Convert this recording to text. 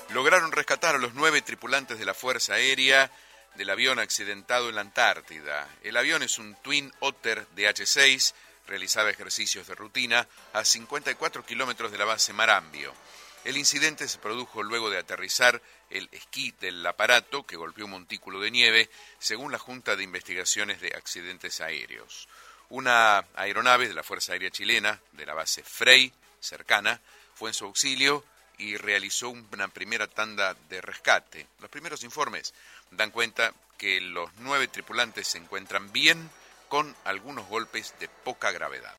Lograron rescatar a los 9 tripulantes de la Fuerza Aérea del avión accidentado en la Antártida. El avión es un Twin Otter DH-6, realizaba ejercicios de rutina a 54 kilómetros de la base Marambio. El incidente se produjo luego de aterrizar el esquí del aparato que golpeó un montículo de nieve, según la Junta de Investigaciones de Accidentes Aéreos. Una aeronave de la Fuerza Aérea Chilena, de la base Frey, cercana, fue en su auxilio y realizó una primera tanda de rescate. Los primeros informes dan cuenta que los 9 tripulantes se encuentran bien, con algunos golpes de poca gravedad.